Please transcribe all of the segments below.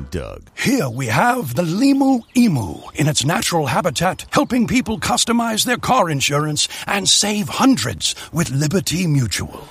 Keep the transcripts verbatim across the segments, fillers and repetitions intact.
Doug. Here we have the Limu Emu in its natural habitat, helping people customize their car insurance and save hundreds with Liberty Mutual.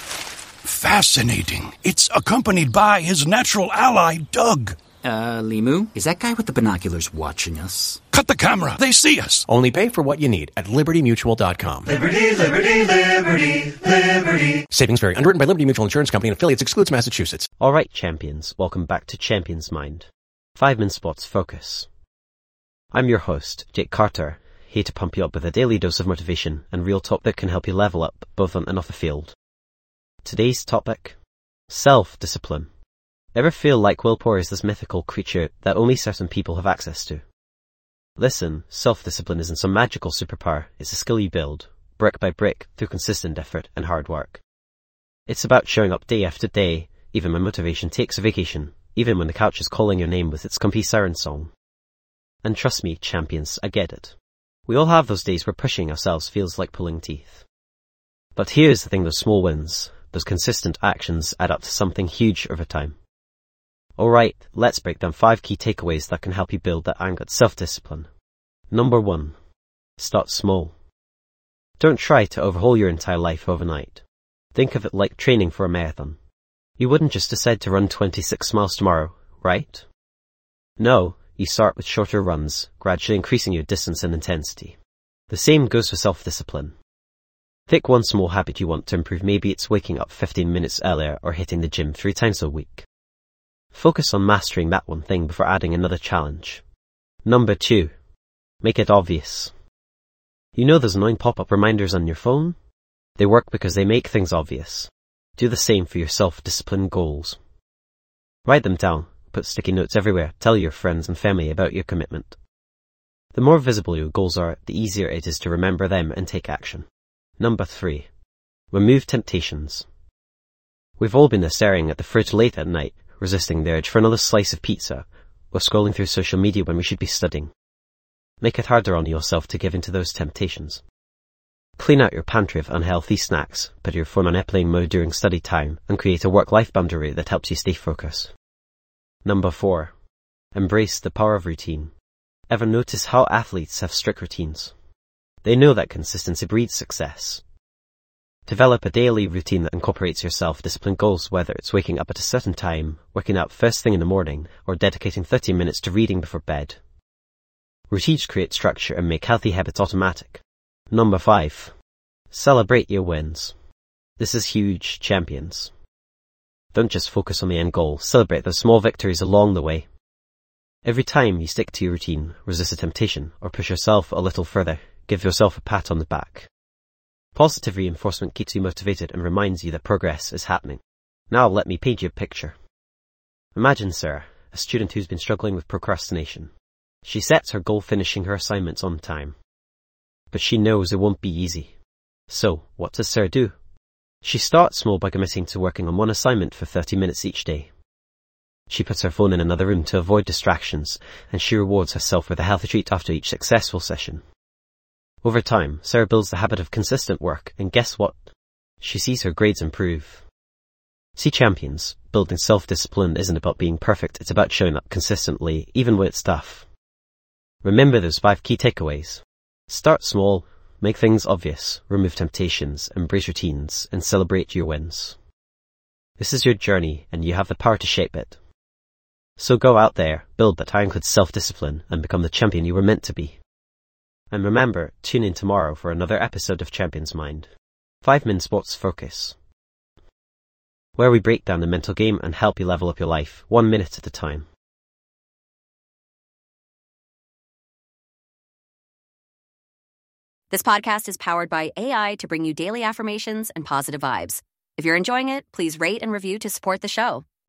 Fascinating. It's accompanied by his natural ally, Doug. Uh, Limu, is that guy with the binoculars watching us? Cut the camera. They see us. Only pay for what you need at liberty mutual dot com. Liberty, liberty, liberty, liberty. Savings vary. Underwritten by Liberty Mutual Insurance Company and affiliates. Excludes Massachusetts. All right, champions. Welcome back to Champions Mind. Five-Min Sports Focus. I'm your host, Jake Carter, here to pump you up with a daily dose of motivation and real talk that can help you level up both on and off the field. Today's topic: self-discipline. Ever feel like willpower is this mythical creature that only certain people have access to? Listen, self-discipline isn't some magical superpower. It's a skill you build, brick by brick, through consistent effort and hard work. It's about showing up day after day, even when motivation takes a vacation, even when the couch is calling your name with its comfy siren song. And trust me, champions, I get it. We all have those days where pushing ourselves feels like pulling teeth. But here's the thing: those small wins, those consistent actions add up to something huge over time. Alright, let's break down five key takeaways that can help you build that anchored self-discipline. Number one. Start small. Don't try to overhaul your entire life overnight. Think of it like training for a marathon. You wouldn't just decide to run twenty-six miles tomorrow, right? No, you start with shorter runs, gradually increasing your distance and intensity. The same goes for self-discipline. Pick one small habit you want to improve. Maybe it's waking up fifteen minutes earlier or hitting the gym three times a week. Focus on mastering that one thing before adding another challenge. Number two. Make it obvious. You know those annoying pop-up reminders on your phone? They work because they make things obvious. Do the same for your self-discipline goals. Write them down, put sticky notes everywhere, tell your friends and family about your commitment. The more visible your goals are, the easier it is to remember them and take action. Number three. Remove temptations. We've all been there staring at the fridge late at night, resisting the urge for another slice of pizza, or scrolling through social media when we should be studying. Make it harder on yourself to give in to those temptations. Clean out your pantry of unhealthy snacks, put your phone on airplane mode during study time, and create a work-life boundary that helps you stay focused. Number four. Embrace the power of routine. Ever notice how athletes have strict routines? They know that consistency breeds success. Develop a daily routine that incorporates your self-discipline goals, whether it's waking up at a certain time, working out first thing in the morning, or dedicating thirty minutes to reading before bed. Routines create structure and make healthy habits automatic. Number five. Celebrate your wins. This is huge, champions. Don't just focus on the end goal, celebrate those small victories along the way. Every time you stick to your routine, resist a temptation, or push yourself a little further, give yourself a pat on the back. Positive reinforcement keeps you motivated and reminds you that progress is happening. Now let me paint you a picture. Imagine Sarah, a student who's been struggling with procrastination. She sets her goal finishing her assignments on time. But she knows it won't be easy. So, what does Sarah do? She starts small by committing to working on one assignment for thirty minutes each day. She puts her phone in another room to avoid distractions, and she rewards herself with a healthy treat after each successful session. Over time, Sarah builds the habit of consistent work, and guess what? She sees her grades improve. See, champions, building self-discipline isn't about being perfect, it's about showing up consistently, even when it's tough. Remember those five key takeaways. Start small, make things obvious, remove temptations, embrace routines, and celebrate your wins. This is your journey, and you have the power to shape it. So go out there, build that ironclad self-discipline, and become the champion you were meant to be. And remember, tune in tomorrow for another episode of Champions Mind. Five-Min Sports Focus, where we break down the mental game and help you level up your life, one minute at a time. This podcast is powered by A I to bring you daily affirmations and positive vibes. If you're enjoying it, please rate and review to support the show.